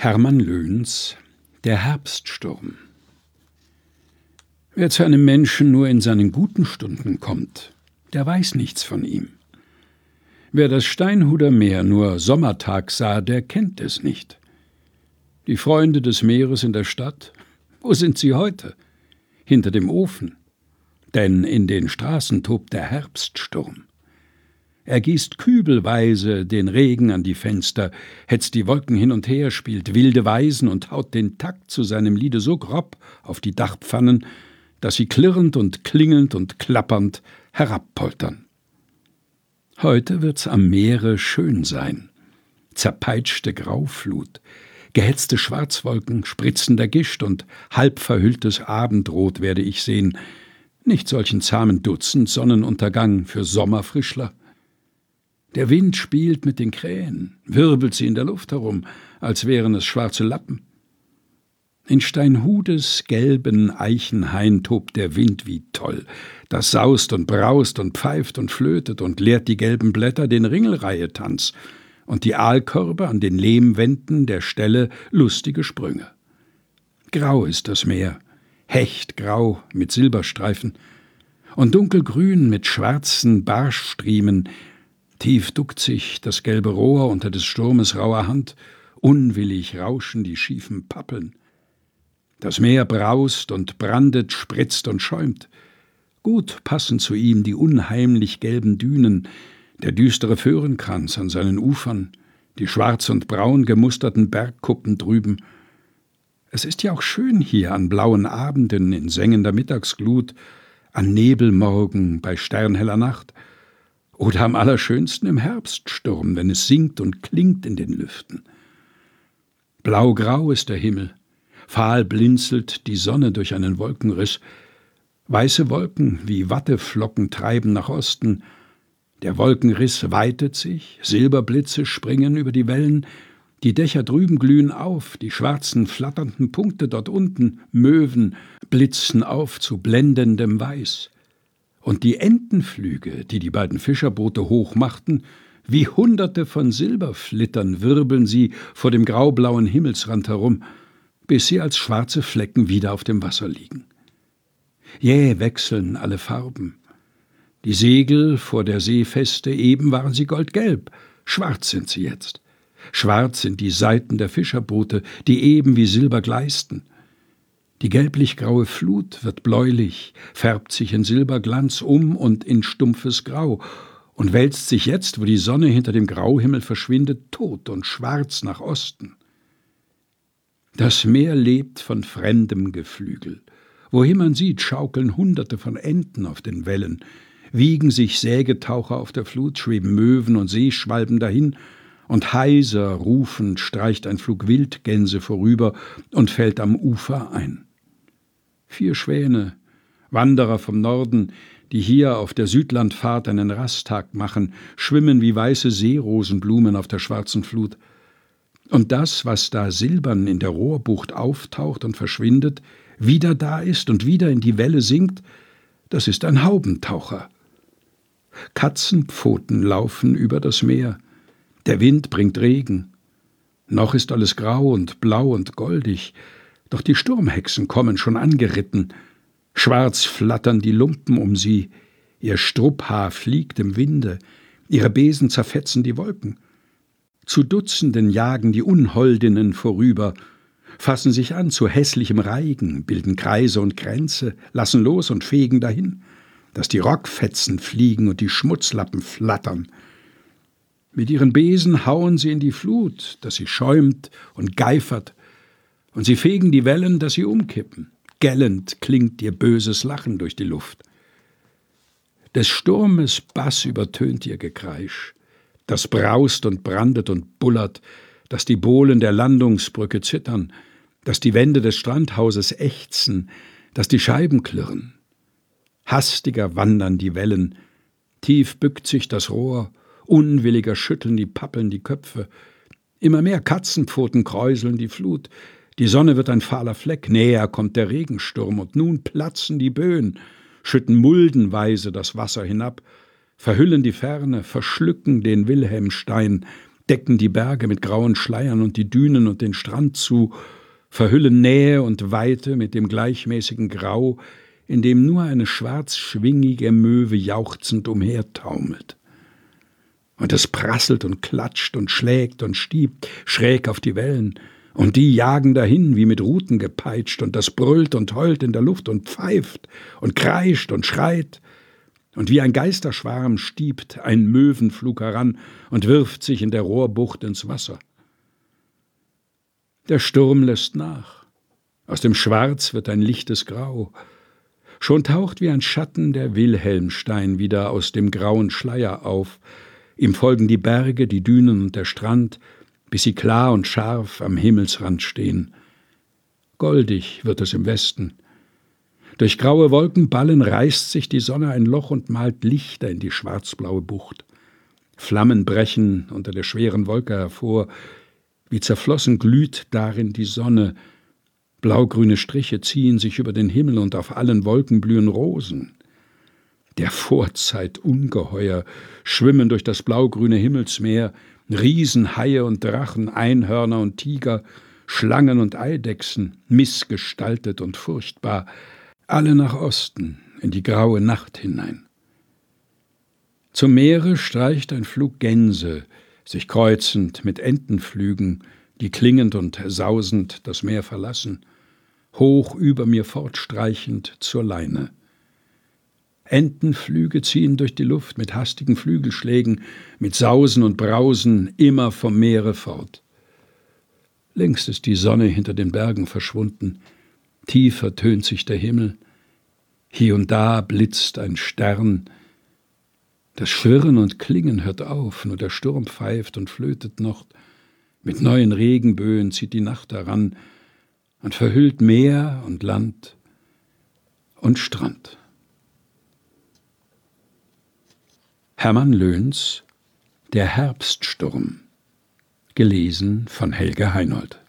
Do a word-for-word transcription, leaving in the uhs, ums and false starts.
Hermann Löns: Der Herbststurm. Wer zu einem Menschen nur in seinen guten Stunden kommt, der weiß nichts von ihm. Wer das Steinhuder Meer nur sommertags sah, der kennt es nicht. Die Freunde des Meeres in der Stadt, wo sind sie heute? Hinter dem Ofen. Denn in den Straßen tobt der Herbststurm. Er gießt kübelweise den Regen an die Fenster, hetzt die Wolken hin und her, spielt wilde Weisen und haut den Takt zu seinem Liede so grob auf die Dachpfannen, dass sie klirrend und klingelnd und klappernd herabpoltern. Heute wird's am Meere schön sein. Zerpeitschte Grauflut, gehetzte Schwarzwolken, spritzender Gischt und halb verhülltes Abendrot werde ich sehen, nicht solchen zahmen Dutzend Sonnenuntergang für Sommerfrischler. Der Wind spielt mit den Krähen, wirbelt sie in der Luft herum, als wären es schwarze Lappen. In Steinhudes gelben Eichenhain tobt der Wind wie toll. Das saust und braust und pfeift und flötet und lehrt die gelben Blätter den Ringelreihetanz und die Aalkörbe an den Lehmwänden der Ställe lustige Sprünge. Grau ist das Meer, hechtgrau mit Silberstreifen und dunkelgrün mit schwarzen Barschstriemen. Tief duckt sich das gelbe Rohr unter des Sturmes rauer Hand, unwillig rauschen die schiefen Pappeln. Das Meer braust und brandet, spritzt und schäumt. Gut passen zu ihm die unheimlich gelben Dünen, der düstere Föhrenkranz an seinen Ufern, die schwarz und braun gemusterten Bergkuppen drüben. Es ist ja auch schön hier an blauen Abenden in sengender Mittagsglut, an Nebelmorgen bei sternheller Nacht, oder am allerschönsten im Herbststurm, wenn es singt und klingt in den Lüften. Blaugrau ist der Himmel, fahl blinzelt die Sonne durch einen Wolkenriss, weiße Wolken wie Watteflocken treiben nach Osten, der Wolkenriss weitet sich, Silberblitze springen über die Wellen, die Dächer drüben glühen auf, die schwarzen flatternden Punkte dort unten, Möwen, blitzen auf zu blendendem Weiß. Und die Entenflüge, die die beiden Fischerboote hochmachten, wie Hunderte von Silberflittern wirbeln sie vor dem graublauen Himmelsrand herum, bis sie als schwarze Flecken wieder auf dem Wasser liegen. Jäh wechseln alle Farben. Die Segel vor der Seefeste, eben waren sie goldgelb, schwarz sind sie jetzt. Schwarz sind die Seiten der Fischerboote, die eben wie Silber gleisten. Die gelblich-graue Flut wird bläulich, färbt sich in Silberglanz um und in stumpfes Grau und wälzt sich jetzt, wo die Sonne hinter dem Grauhimmel verschwindet, tot und schwarz nach Osten. Das Meer lebt von fremdem Geflügel. Wohin man sieht, schaukeln Hunderte von Enten auf den Wellen, wiegen sich Sägetaucher auf der Flut, schweben Möwen und Seeschwalben dahin, und heiser rufend streicht ein Flug Wildgänse vorüber und fällt am Ufer ein. Vier Schwäne, Wanderer vom Norden, die hier auf der Südlandfahrt einen Rasttag machen, schwimmen wie weiße Seerosenblumen auf der schwarzen Flut. Und das, was da silbern in der Rohrbucht auftaucht und verschwindet, wieder da ist und wieder in die Welle sinkt, das ist ein Haubentaucher. Katzenpfoten laufen über das Meer. Der Wind bringt Regen. Noch ist alles grau und blau und goldig, doch die Sturmhexen kommen schon angeritten. Schwarz flattern die Lumpen um sie, ihr Strupphaar fliegt im Winde, ihre Besen zerfetzen die Wolken. Zu Dutzenden jagen die Unholdinnen vorüber, fassen sich an zu hässlichem Reigen, bilden Kreise und Kränze, lassen los und fegen dahin, dass die Rockfetzen fliegen und die Schmutzlappen flattern. Mit ihren Besen hauen sie in die Flut, dass sie schäumt und geifert, und sie fegen die Wellen, dass sie umkippen. Gellend klingt ihr böses Lachen durch die Luft. Des Sturmes Bass übertönt ihr Gekreisch. Das braust und brandet und bullert, dass die Bohlen der Landungsbrücke zittern, dass die Wände des Strandhauses ächzen, dass die Scheiben klirren. Hastiger wandern die Wellen, tief bückt sich das Rohr, unwilliger schütteln die Pappeln die Köpfe. Immer mehr Katzenpfoten kräuseln die Flut, die Sonne wird ein fahler Fleck, näher kommt der Regensturm, und nun platzen die Böen, schütten muldenweise das Wasser hinab, verhüllen die Ferne, verschlücken den Wilhelmstein, decken die Berge mit grauen Schleiern und die Dünen und den Strand zu, verhüllen Nähe und Weite mit dem gleichmäßigen Grau, in dem nur eine schwarzschwingige Möwe jauchzend umhertaumelt. Und es prasselt und klatscht und schlägt und stiebt schräg auf die Wellen, und die jagen dahin, wie mit Ruten gepeitscht, und das brüllt und heult in der Luft und pfeift und kreischt und schreit, und wie ein Geisterschwarm stiebt ein Möwenflug heran und wirft sich in der Rohrbucht ins Wasser. Der Sturm lässt nach. Aus dem Schwarz wird ein lichtes Grau. Schon taucht wie ein Schatten der Wilhelmstein wieder aus dem grauen Schleier auf. Ihm folgen die Berge, die Dünen und der Strand, bis sie klar und scharf am Himmelsrand stehen. Goldig wird es im Westen. Durch graue Wolkenballen reißt sich die Sonne ein Loch und malt Lichter in die schwarzblaue Bucht. Flammen brechen unter der schweren Wolke hervor, wie zerflossen glüht darin die Sonne. Blaugrüne Striche ziehen sich über den Himmel und auf allen Wolken blühen Rosen. Der Vorzeit-Ungeheuer schwimmen durch das blaugrüne Himmelsmeer, Riesenhaie und Drachen, Einhörner und Tiger, Schlangen und Eidechsen, missgestaltet und furchtbar, alle nach Osten, in die graue Nacht hinein. Zum Meere streicht ein Flug Gänse, sich kreuzend mit Entenflügen, die klingend und sausend das Meer verlassen, hoch über mir fortstreichend zur Leine. Entenflüge ziehen durch die Luft mit hastigen Flügelschlägen, mit Sausen und Brausen immer vom Meere fort. Längst ist die Sonne hinter den Bergen verschwunden, tiefer tönt sich der Himmel, hier und da blitzt ein Stern. Das Schwirren und Klingen hört auf, nur der Sturm pfeift und flötet noch. Mit neuen Regenböen zieht die Nacht heran und verhüllt Meer und Land und Strand. Hermann Löns, Der Herbststurm, gelesen von Helge Heinold.